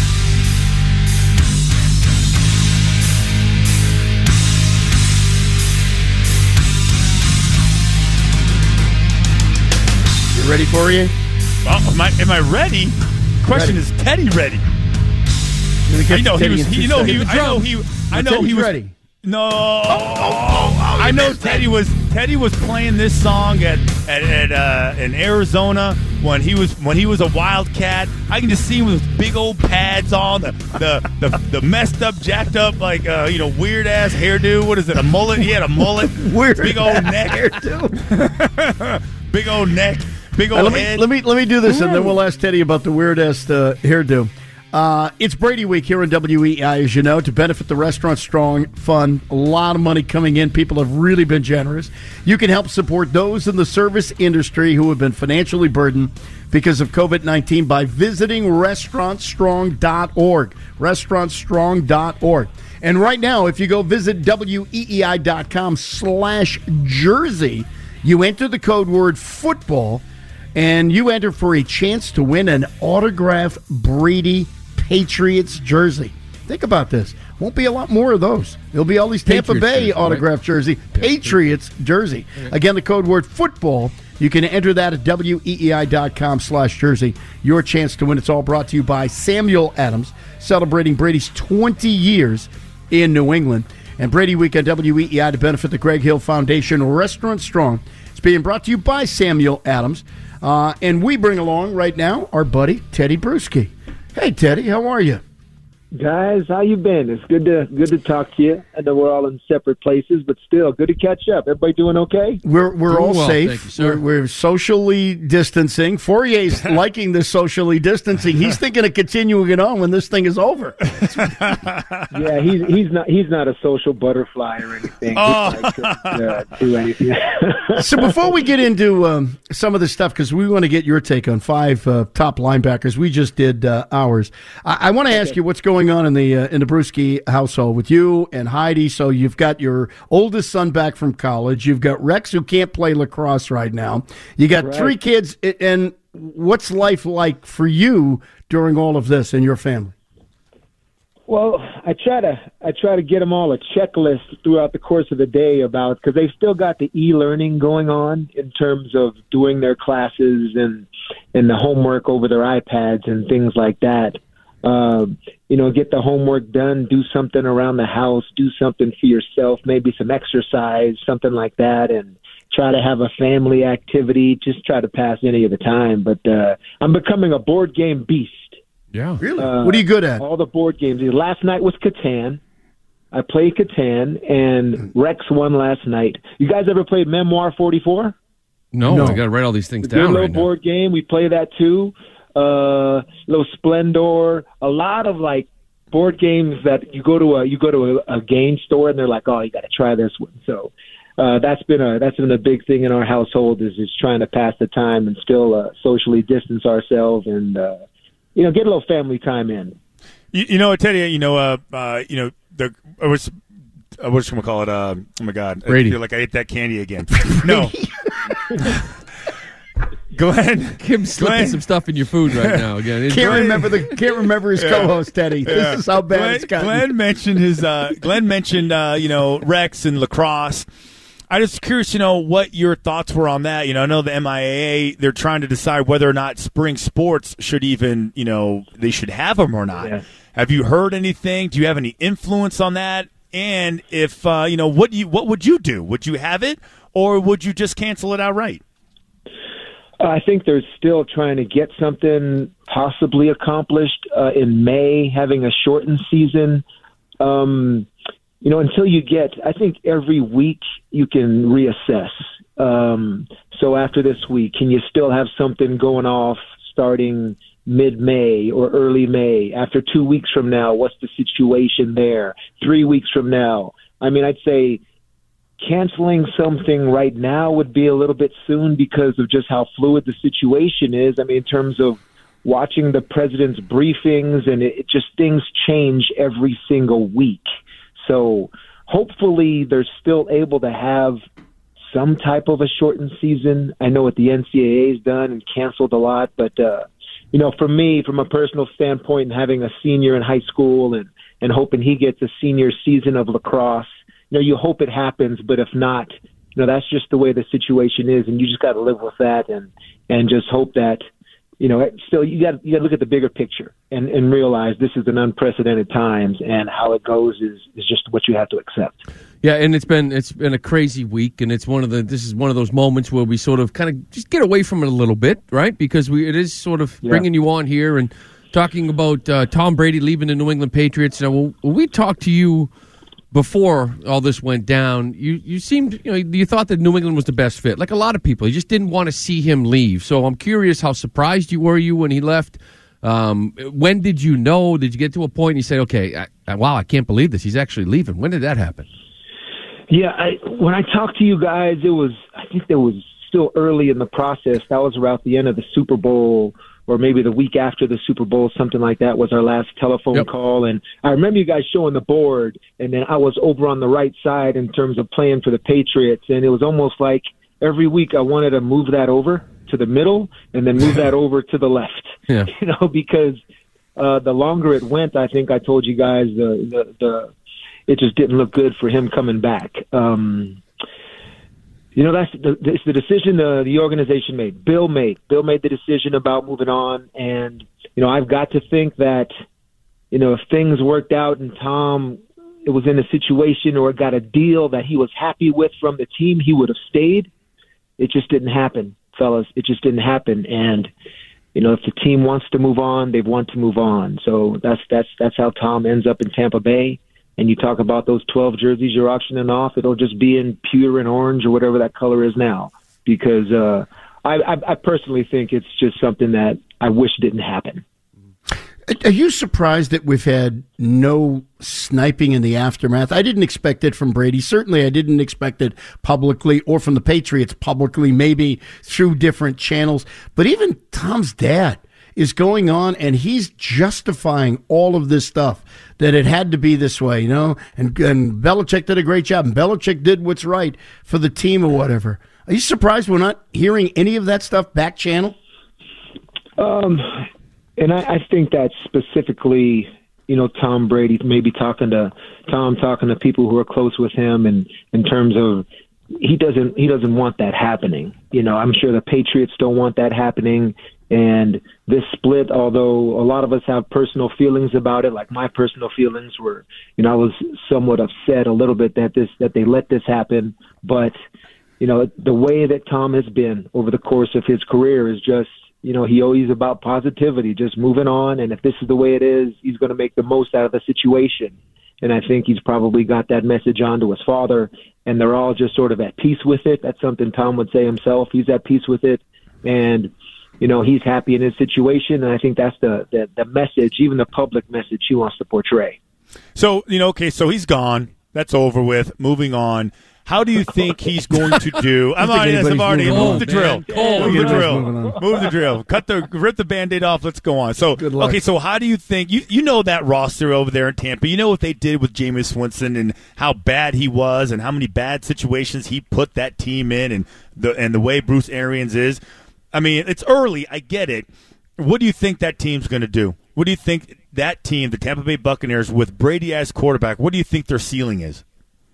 You ready for you? Well, am I am I ready? Question Ready. is Teddy ready? I know he was. You know he. I know he. I know he was ready. No, oh, oh, oh, I know Teddy was Teddy was playing this song at at, at uh, in Arizona when he was when he was a Wildcat. I can just see him with big old pads on, the the the, the messed up, jacked up, like uh, you know, weird ass hairdo. What is it? A mullet? He had a mullet. Weird big old neck hairdo. Big old neck. Big old Uh, let me head. let me let me do this, and then we'll ask Teddy about the weirdest uh, hairdo. Uh, it's Brady Week here in W E I, as you know, to benefit the restaurant. Strong, fun, a lot of money coming in. People have really been generous. You can help support those in the service industry who have been financially burdened because of COVID nineteen by visiting restaurant strong dot org. restaurant strong dot org. And right now, if you go visit W E E I dot com slash Jersey, you enter the code word football, and you enter for a chance to win an autographed Brady Patriots jersey. Think about this. Won't be a lot more of those. There'll be all these Tampa Patriots Bay jersey, autographed right? jersey. Patriots jersey. Again, the code word football. You can enter that at W E E I dot com slash Jersey. Your chance to win. It's all brought to you by Samuel Adams, celebrating Brady's twenty years in New England. And Brady Week on W E E I to benefit the Greg Hill Foundation Restaurant Strong. It's being brought to you by Samuel Adams. Uh, and we bring along right now our buddy Teddy Bruschi. Hey, Teddy, how are you? Guys, how you been? It's good to good to talk to you. I know we're all in separate places, but still, good to catch up. Everybody doing okay? We're we're Doing all well, safe. thank you, sir. we're, we're socially distancing. Fourier's liking the socially distancing. He's thinking of continuing it on when this thing is over. Yeah, he's he's not he's not a social butterfly or anything. Oh. He couldn't uh, do anything. So before we get into um, some of the stuff, because we want to get your take on five uh, top linebackers, we just did uh, ours. I, I want to ask okay. you what's going on in the uh, in the Bruschi household with you and Heidi. So you've got your oldest son back from college. You've got Rex, who can't play lacrosse right now. You got right. three kids. And what's life like for you during all of this and your family? Well, I try to I try to get them all a checklist throughout the course of the day about, because they've still got the e-learning going on in terms of doing their classes and and the homework over their iPads and things like that. Uh, you know, get the homework done, do something around the house, do something for yourself, maybe some exercise, something like that, and try to have a family activity. Just try to pass any of the time. But uh, I'm becoming a board game beast. Yeah. Really? Uh, what are you good at? All the board games. Last night was Catan. I played Catan, and Rex won last night. You guys ever played Memoir forty-four? No, No. I got to write all these things It's a good down little right now. board game. We play that too. Uh, little Splendor. A lot of like board games that you go to a you go to a, a game store and they're like, oh, you got to try this one. So uh, that's been a that's been a big thing in our household is is trying to pass the time and still uh, socially distance ourselves and uh, you know get a little family time in. You, you know, Teddy. You know, uh, uh, you know the I was. Uh, what's going to call it? Uh, oh my God! Brady. I feel like I ate that candy again. No. Glenn, Kim's slipping Glenn. some stuff in your food right now. Again, Can't Enjoy- remember the can't remember his Yeah. co-host Teddy. Yeah. This is how bad Glenn, it's gotten. Glenn mentioned his. Uh, Glenn mentioned uh, you know Rex and lacrosse. I just curious, you know, what your thoughts were on that. You know, I know the M I A A they're trying to decide whether or not spring sports should even, you know, they should have them or not. Yeah. Have you heard anything? Do you have any influence on that? And if uh, you know, what do you what would you do? Would you have it, or would you just cancel it outright? I think they're still trying to get something possibly accomplished uh, in May, having a shortened season. Um, you know, until you get, I think every week you can reassess. Um, so after this week, can you still have something going off starting mid-May or early May? After two weeks from now, what's the situation there? Three weeks from now. I mean, I'd say canceling something right now would be a little bit soon because of just how fluid the situation is. I mean, in terms of watching the president's briefings, and it, it just things change every single week. So hopefully they're still able to have some type of a shortened season. I know what the N C double A's done and canceled a lot, but, uh, you know, for me, from a personal standpoint, and having a senior in high school and, and hoping he gets a senior season of lacrosse, you know, you hope it happens, but if not, you know, that's just the way the situation is, and you just got to live with that and, and just hope that, you know, still you got you got to look at the bigger picture and, and realize this is an unprecedented times, and how it goes is, is just what you have to accept. Yeah, and it's been it's been a crazy week, and it's one of the this is one of those moments where we sort of kind of just get away from it a little bit, right? Because we it is sort of Yeah. bringing you on here and talking about uh, Tom Brady leaving the New England Patriots. Now, when when we talked to you before all this went down, you you seemed you know you thought that New England was the best fit, like a lot of people. You just didn't want to see him leave. So I'm curious, how surprised you were you when he left? Um, when did you know? Did you get to a point and you said, okay, I, I, wow, I can't believe this. He's actually leaving. When did that happen? Yeah, I, when I talked to you guys, it was I think there was still early in the process. That was around the end of the Super Bowl, or maybe the week after the Super Bowl, something like that was our last telephone Yep. call. And I remember you guys showing the board, and then I was over on the right side in terms of playing for the Patriots, and it was almost like every week I wanted to move that over to the middle and then move that over to the left. Yeah. You know, because uh, the longer it went, I think I told you guys the the, the it just didn't look good for him coming back. Um, You know, that's the, it's the decision the, the organization made. Bill made. Bill made the decision about moving on. And, you know, I've got to think that, you know, if things worked out and Tom it was in a situation or got a deal that he was happy with from the team, he would have stayed. It just didn't happen, fellas. It just didn't happen. And, you know, if the team wants to move on, they want to move on. So that's that's that's how Tom ends up in Tampa Bay. And you talk about those twelve jerseys you're auctioning off, it'll just be in pewter and orange or whatever that color is now. Because uh, I, I, I personally think it's just something that I wish didn't happen. Are you surprised that we've had no sniping in the aftermath? I didn't expect it from Brady. Certainly I didn't expect it publicly, or from the Patriots publicly, maybe through different channels. But even Tom's dad is going on, and he's justifying all of this stuff, that it had to be this way, you know, and, and Belichick did a great job, and Belichick did what's right for the team or whatever. Are you surprised we're not hearing any of that stuff back channel? Um, and I, I think that specifically, you know, Tom Brady, maybe talking to Tom, talking to people who are close with him, and in terms of he doesn't he doesn't want that happening. You know, I'm sure the Patriots don't want that happening. And this split, although a lot of us have personal feelings about it, like my personal feelings were, you know, I was somewhat upset a little bit that this that they let this happen. But, you know, the way that Tom has been over the course of his career is just, you know, he always about positivity, just moving on. And if this is the way it is, he's going to make the most out of the situation. and I think he's probably got that message on to his father, and they're all just sort of at peace with it. That's something Tom would say himself. He's at peace with it, and you know, he's happy in his situation, and I think that's the, the, the message, even the public message he wants to portray. So, you know, okay, so he's gone. That's over with. Moving on. How do you think he's going to do? I'm already, I'm already move the drill. Move the drill. Move the drill. Cut the rip the Band-Aid off. Let's go on. So, okay, so how do you think you you know that roster over there in Tampa? You know what they did with Jameis Winston and how bad he was and how many bad situations he put that team in, and the and the way Bruce Arians is. I mean, it's early. I get it. What do you think that team's going to do? What do you think that team, the Tampa Bay Buccaneers, with Brady as quarterback, what do you think their ceiling is?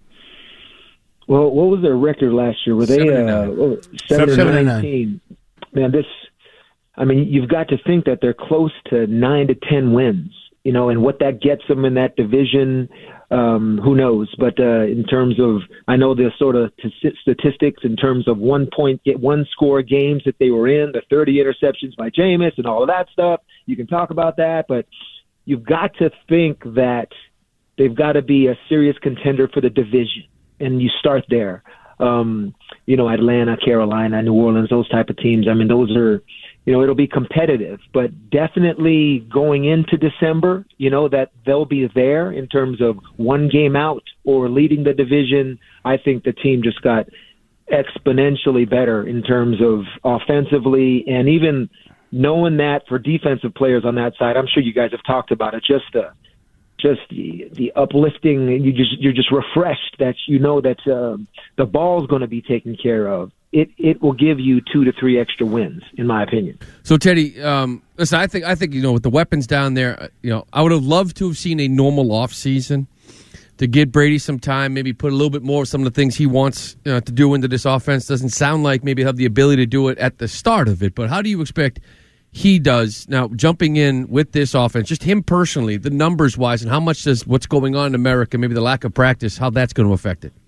Well, what was their record last year? Were they uh, seven and nineteen? Man, this. I mean, you've got to think that they're close to nine to ten wins. You know, and what that gets them in that division, um, who knows? But uh, in terms of, I know the sort of t- statistics in terms of one point, one score games that they were in, the thirty interceptions by Jameis and all of that stuff. You can talk about that, but you've got to think that they've got to be a serious contender for the division, and you start there. Um, you know, Atlanta, Carolina, New Orleans, those type of teams. I mean, those are. You know, it'll be competitive, but definitely going into December, you know, that they'll be there in terms of one game out or leading the division. I think the team just got exponentially better in terms of offensively, and even knowing that for defensive players on that side, I'm sure you guys have talked about it, just the, just the, the uplifting, you just, you're just refreshed that you know that uh, the ball's going to be taken care of. It it will give you two to three extra wins, in my opinion. So Teddy, um, listen, I think I think you know with the weapons down there, you know, I would have loved to have seen a normal off season to get Brady some time, maybe put a little bit more of some of the things he wants uh, to do into this offense. Doesn't sound like maybe he'll have the ability to do it at the start of it, but how do you expect he does now jumping in with this offense? Just him personally, the numbers wise, and how much does what's going on in America, maybe the lack of practice, how that's going to affect it?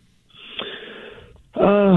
Uh.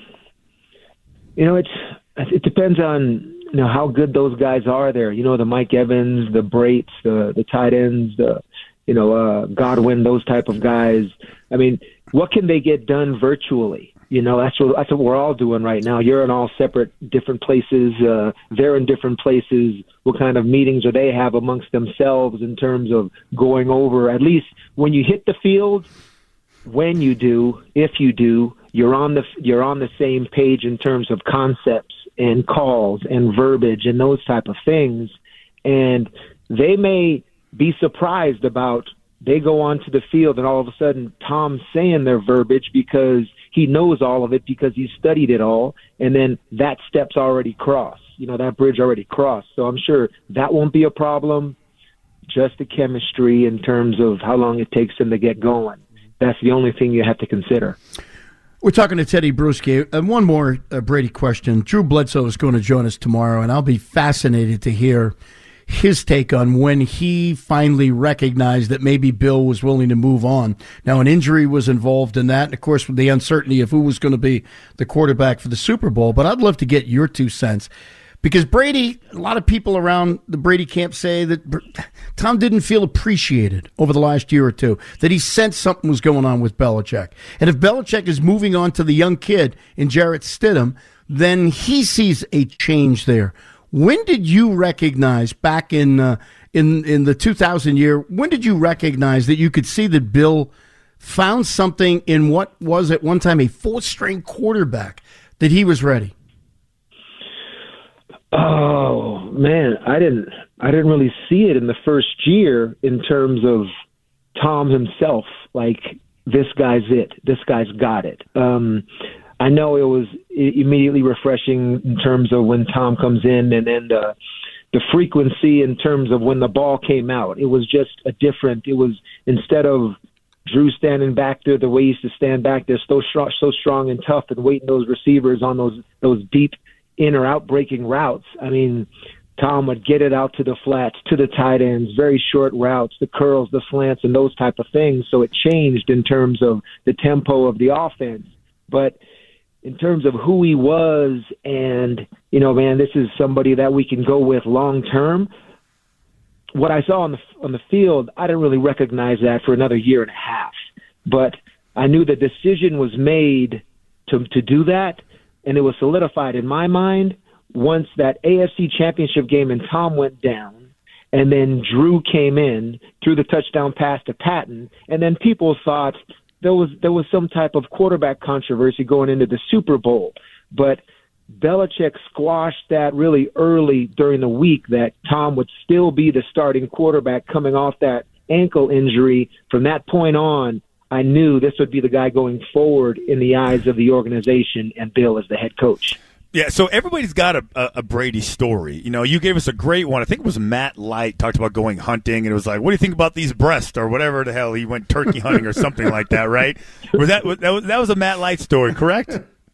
You know, it's it depends on you know how good those guys are there. You know, the Mike Evans, the Brates, the the tight ends, the you know uh, Godwin, those type of guys. I mean, what can they get done virtually? You know, that's what that's what we're all doing right now. You're in all separate different places. Uh, they're in different places. What kind of meetings do they have amongst themselves in terms of going over? At least when you hit the field, when you do, if you do. You're on the you're on the same page in terms of concepts and calls and verbiage and those type of things, and they may be surprised about they go onto the field and all of a sudden Tom's saying their verbiage because he knows all of it because he's studied it all, and then that step's already crossed. You know, that bridge already crossed. So I'm sure that won't be a problem. Just the chemistry in terms of how long it takes them to get going. That's the only thing you have to consider. We're talking to Teddy Bruschi. And one more uh, Brady question. Drew Bledsoe is going to join us tomorrow, and I'll be fascinated to hear his take on when he finally recognized that maybe Bill was willing to move on. Now, an injury was involved in that, and of course, with the uncertainty of who was going to be the quarterback for the Super Bowl. But I'd love to get your two cents. Because Brady, a lot of people around the Brady camp say that Tom didn't feel appreciated over the last year or two, that he sensed something was going on with Belichick. And if Belichick is moving on to the young kid in Jarrett Stidham, then he sees a change there. When did you recognize back in uh, in in the two thousand year, when did you recognize that you could see that Bill found something in what was at one time a fourth-string quarterback that he was ready? Oh man, I didn't. I didn't really see it in the first year in terms of Tom himself. Like, this guy's it. This guy's got it. Um, I know it was immediately refreshing in terms of when Tom comes in, and then the, the frequency in terms of when the ball came out. It was just a different. It was instead of Drew standing back there the way he used to stand back there, so strong, so strong and tough, and waiting those receivers on those those deep in or out breaking routes. I mean, Tom would get it out to the flats, to the tight ends, very short routes, the curls, the slants, and those type of things. So it changed in terms of the tempo of the offense. But in terms of who he was, and, you know, man, this is somebody that we can go with long term. what I saw on the on the field, I didn't really recognize that for another year and a half. But I knew the decision was made to to do that, and it was solidified in my mind once that A F C Championship game and Tom went down, and then Drew came in, threw the touchdown pass to Patton, and then people thought there was there was some type of quarterback controversy going into the Super Bowl. But Belichick squashed that really early during the week that Tom would still be the starting quarterback coming off that ankle injury. From that point on, I knew this would be the guy going forward in the eyes of the organization and Bill as the head coach. Yeah, so everybody's got a, a, a Brady story. You know, you gave us a great one. I think it was Matt Light talked about going hunting, and it was like, what do you think about these breasts or whatever the hell? He went turkey hunting or something like that, right? Was that, that, was, that was a Matt Light story, correct?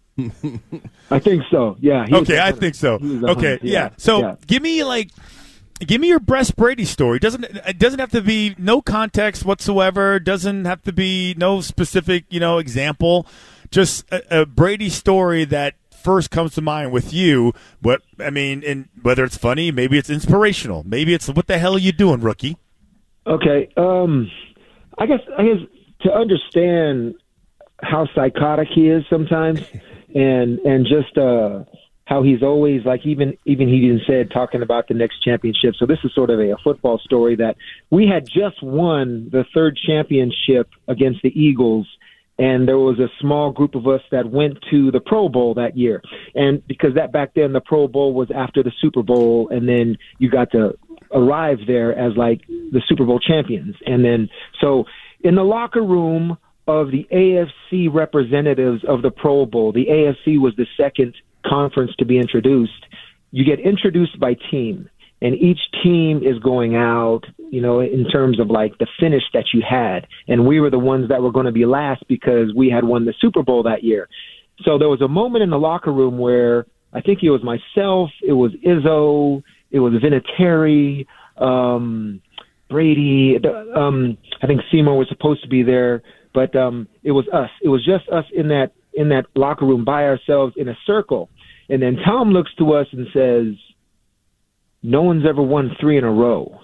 I think so. Yeah. Okay, I think so. Okay, yeah. yeah. So yeah. give me like, give me your best Brady story. It doesn't it doesn't have to be no context whatsoever. It doesn't have to be no specific you know example. Just a, a Brady story that first comes to mind with you. What I mean, and whether it's funny, maybe it's inspirational, maybe it's what the hell are you doing, rookie? Okay. Um, I guess I guess to understand how psychotic he is sometimes. And and just uh, how he's always, like, even even he even said, talking about the next championship. So this is sort of a, a football story that we had just won the third championship against the Eagles, and there was a small group of us that went to the Pro Bowl that year. And because that back then the Pro Bowl was after the Super Bowl, and then you got to arrive there as, like, the Super Bowl champions. And then so in the locker room of the A F C representatives of the Pro Bowl, the A F C was the second conference to be introduced. You get introduced by team, and each team is going out, you know, in terms of like the finish that you had. And we were the ones that were going to be last because we had won the Super Bowl that year. So there was a moment in the locker room where I think it was myself, it was Izzo, it was Vinatieri, um, Brady, um, I think Seymour was supposed to be there. But um, it was us. It was just us in that in that locker room by ourselves in a circle. And then Tom looks to us and says, "No one's ever won three in a row."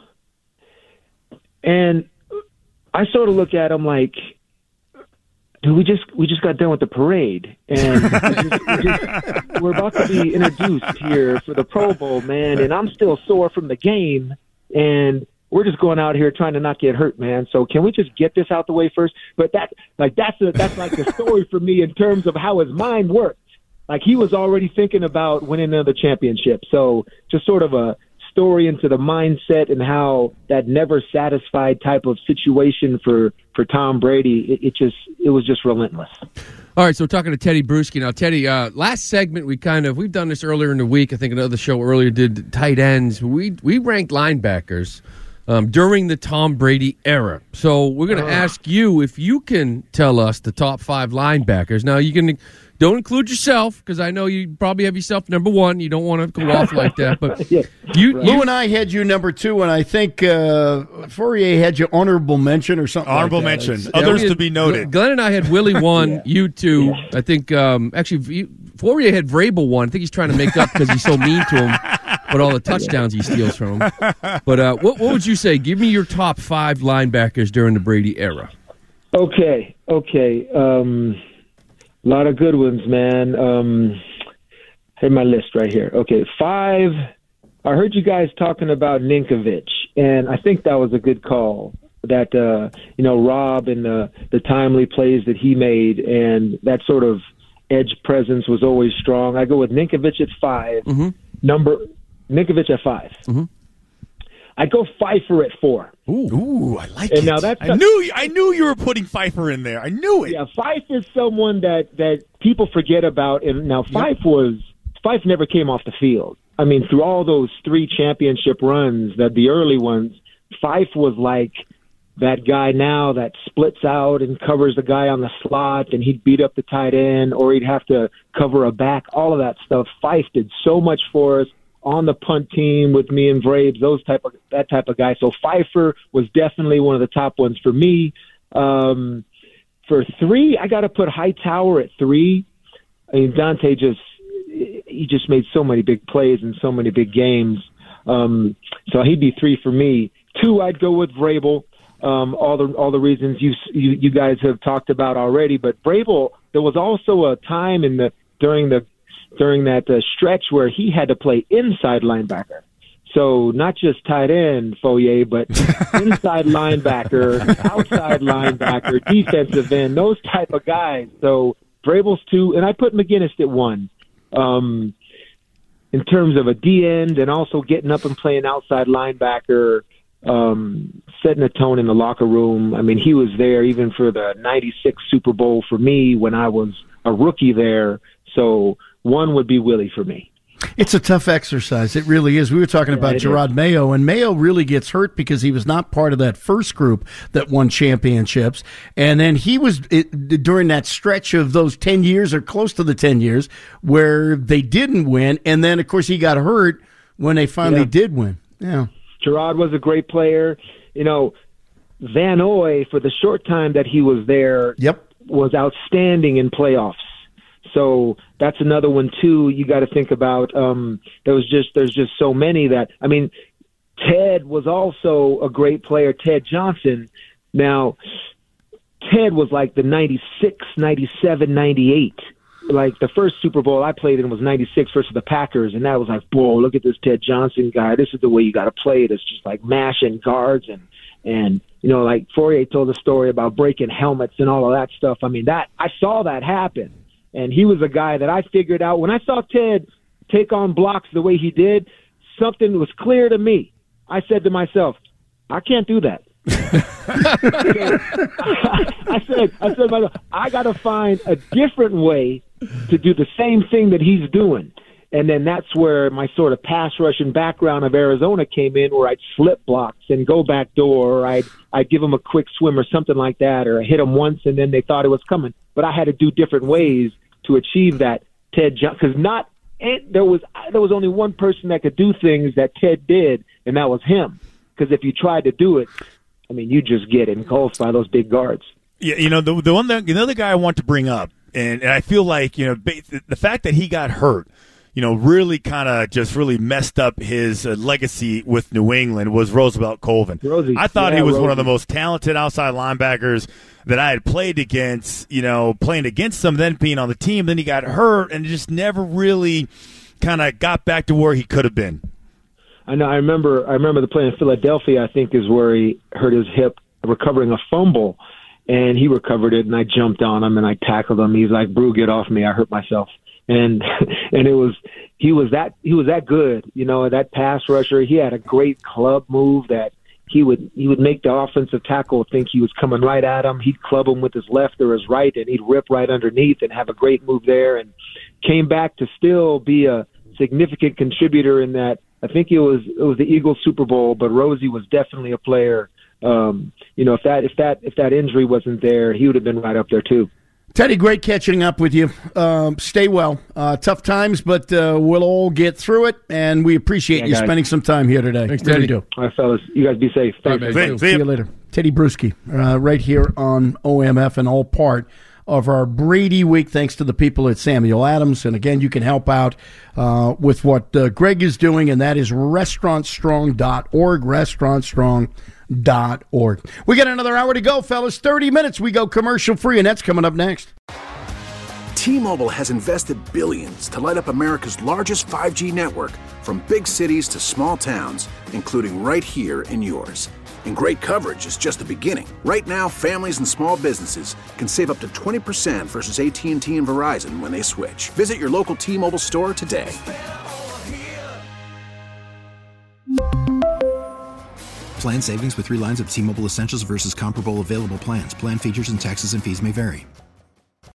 And I sort of look at him like, "Dude, we just we just got done with the parade, and we just, we just, we're about to be introduced here for the Pro Bowl, man. And I'm still sore from the game, and we're just going out here trying to not get hurt, man. So can we just get this out the way first?" But that, like, that's a, that's like the story for me in terms of how his mind worked. Like, he was already thinking about winning another championship. So just sort of a story into the mindset and how that never satisfied type of situation for, for Tom Brady. It, it just, it was just relentless. All right, so we're talking to Teddy Bruschi now. Teddy, uh, last segment we kind of we've done this earlier in the week. I think another show earlier did tight ends. We we ranked linebackers Um, during the Tom Brady era. So we're going to uh. ask you if you can tell us the top five linebackers. Now, you can don't include yourself, because I know you probably have yourself number one. You don't want to go off like that. But yeah. you, Lou you, and I had you number two, and I think uh, Fourier had you honorable mention or something Honorable like that. mention. Others had, to be noted. Glenn and I had Willie one, yeah. you two. Yeah. I think, um, actually, Fourier had Vrabel one. I think he's trying to make up because he's so mean to him. But all the touchdowns he steals from him. But uh, what, what would you say? Give me your top five linebackers during the Brady era. Okay, okay. Um, a lot of good ones, man. Um, I have my list right here. Okay, five. I heard you guys talking about Ninkovich, and I think that was a good call. That, uh, you know, Rob and the, the timely plays that he made, and that sort of edge presence was always strong. I go with Ninkovich at five. Mm-hmm. Number Ninkovich at five. Mm-hmm. I go Pfeiffer at four. Ooh, Ooh I like and it. Now that's I knew I knew you were putting Pfeiffer in there. I knew it. Yeah, Fife is someone that, that people forget about. And now Fife yep. was Fife never came off the field. I mean, through all those three championship runs, that the early ones, Fife was like that guy now that splits out and covers the guy on the slot, and he'd beat up the tight end, or he'd have to cover a back. All of that stuff. Fife did so much for us on the punt team with me and Braves, those type of that type of guy. So Pfeiffer was definitely one of the top ones for me. Um, for three, I got to put Hightower at three. I mean, Dante just he just made so many big plays in so many big games. Um, so he'd be three for me. two, I'd go with Vrabel. Um, all the all the reasons you, you you guys have talked about already. But Vrabel, there was also a time in the during the during that uh, stretch where he had to play inside linebacker. So not just tight end, Foyer, but inside linebacker, outside linebacker, defensive end, those type of guys. So Vrabel's two, and I put McGinnis at one. Um, in terms of a D end and also getting up and playing outside linebacker, um, setting a tone in the locker room. I mean, he was there even for the ninety-six Super Bowl for me when I was a rookie there. So one would be Willie for me. It's a tough exercise. It really is. We were talking Yeah, about it Gerard is. Mayo, and Mayo really gets hurt because he was not part of that first group that won championships. And then he was it, during that stretch of those ten years or close to the ten years where they didn't win. And then, of course, he got hurt when they finally Yeah. did win. Yeah. Gerard was a great player. You know, Van Oy, for the short time that he was there, yep. was outstanding in playoffs. So that's another one too. You got to think about. Um, there was just there's just so many that I mean, Ted was also a great player. Ted Johnson. Now, Ted was like the ninety-six, ninety-seven, ninety-eight. Like the first Super Bowl I played in was ninety-six versus the Packers, and that was like, whoa, look at this Ted Johnson guy. This is the way you got to play it. It's just like mashing guards and and you know, like Fourier told a story about breaking helmets and all of that stuff. I mean, that I saw that happen. And he was a guy that I figured out when I saw Ted take on blocks the way he did, something was clear to me. I said to myself, I can't do that. I, I said, I said to myself, I got to find a different way to do the same thing that he's doing. And then that's where my sort of pass rushing background of Arizona came in, where I'd slip blocks and go back door, or I'd, I'd give them a quick swim or something like that, or I hit them once and then they thought it was coming. But I had to do different ways to achieve that Ted Johnson, because not it, there was there was only one person that could do things that Ted did, and that was him. Because if you tried to do it, I mean, you just get engulfed by those big guards. Yeah, you know, the the one that, another guy I want to bring up, and, and I feel like, you know, the fact that he got hurt, you know, really kind of just really messed up his uh, legacy with New England was Roosevelt Colvin. Rosie. I thought Yeah, he was Rosie. one of the most talented outside linebackers that I had played against, you know, playing against him, then being on the team. Then he got hurt and just never really kind of got back to where he could have been. I know. I remember. I remember the play in Philadelphia. I think is where he hurt his hip recovering a fumble, and he recovered it. And I jumped on him and I tackled him. He's like, "Brew, get off me! I hurt myself." And and it was he was that he was that good. You know, that pass rusher. He had a great club move that he would he would make the offensive tackle think he was coming right at him. He'd club him with his left or his right, and he'd rip right underneath and have a great move there. And came back to still be a significant contributor in that. I think it was it was the Eagles Super Bowl, but Rosie was definitely a player. Um, you know, if that if that if that injury wasn't there, he would have been right up there too. Teddy, great catching up with you. Um, stay well. Uh, tough times, but uh, we'll all get through it, and we appreciate Yeah, you guys. spending some time here today. Thanks, Really Teddy. do. All right, fellas, you guys be safe. Thanks. All right, man. See you later. Teddy Bruschi, uh, right here on O M F, and all part of our Brady Week, thanks to the people at Samuel Adams. And again, you can help out uh, with what uh, Greg is doing, and that is restaurant strong dot org, restaurant strong dot org. We got another hour to go, fellas. thirty minutes. We go commercial free, and that's coming up next. T-Mobile has invested billions to light up America's largest five G network, from big cities to small towns, including right here in yours. And great coverage is just the beginning. Right now, families and small businesses can save up to twenty percent versus A T and T and Verizon when they switch. Visit your local T-Mobile store today. Plan savings with three lines of T-Mobile Essentials versus comparable available plans. Plan features and taxes and fees may vary.